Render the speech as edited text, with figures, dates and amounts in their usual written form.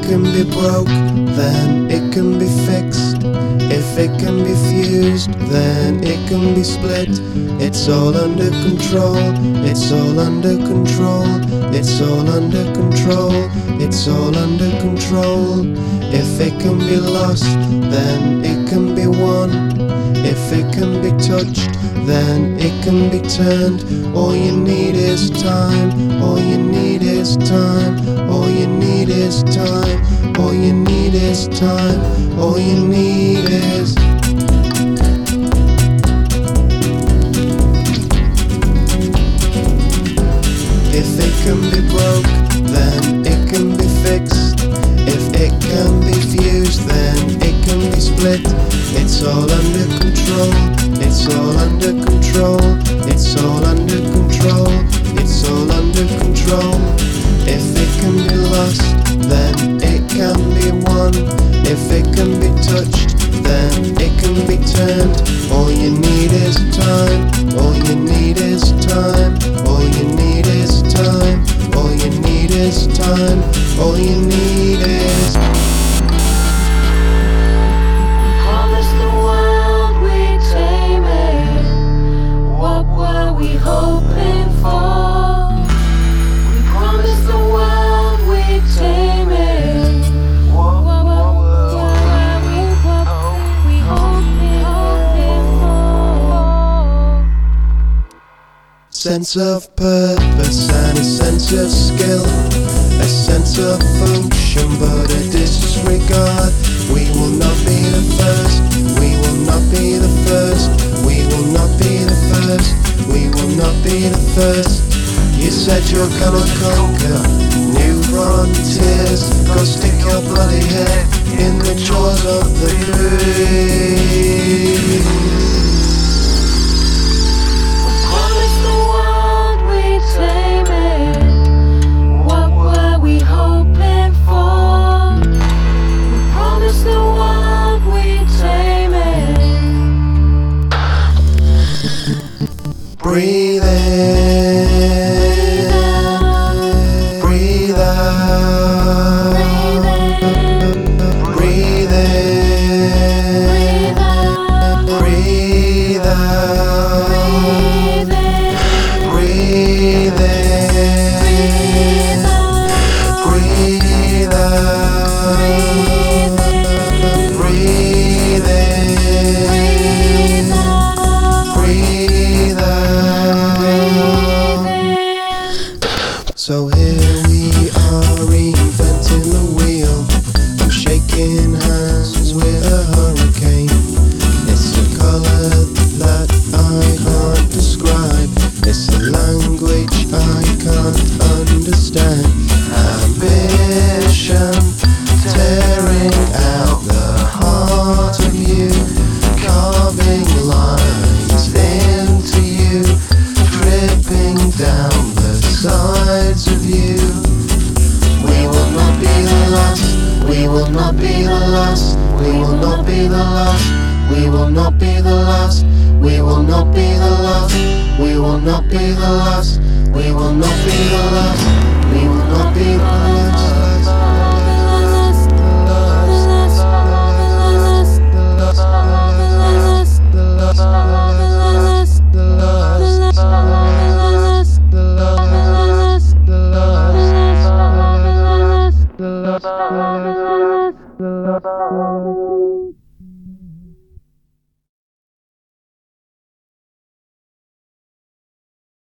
can be broke, then it can be fixed. If it can be fused, then it can be split. It's all under control, it's all under control, it's all under control, it's all under control. If it can be lost, then it can be won. If it can be touched, then it can be turned. All you need is time, all you need is time, all you need is time, all you need is time, all you need is. If it can be broke, then it can be fixed. If it can be fused, then it can be split. It's all under control, it's all under control, it's all under control, it's all under control. If it can be lost, then it can be won. If it can be touched, then it can be turned. All you need is time, all you need is time, all you need is time, all you need is time, all you need is. Hoping for, we promised the world we'd tame it. What we hoping for? Sense of purpose and a sense of skill, a sense of function but a disregard. We will not be the first, we will not be the first, we will not be the first, we will not be the first. You said you're gonna conquer new frontiers. Go stick your bloody head in the jaws of the beast. Promised the world we'd tame it. What were we hoping for? We promised the world we'd tame it. Breathe in, breathe out, breathe in, breathe out, breathe in, breathe out, breathe in, breathe out. So here we are reinventing the wheel. I'm shaking hands with a hurricane. It's a color that I can't describe. It's a language I can't understand. Ambition tearing out the heart of you, carving lines into you, dripping down the sides of you. We will not be the last, we will not be the last, we will not be the last, we will not be the last, we will not be the last, we will not be the last, we will not be the last, we will not be the last. The last.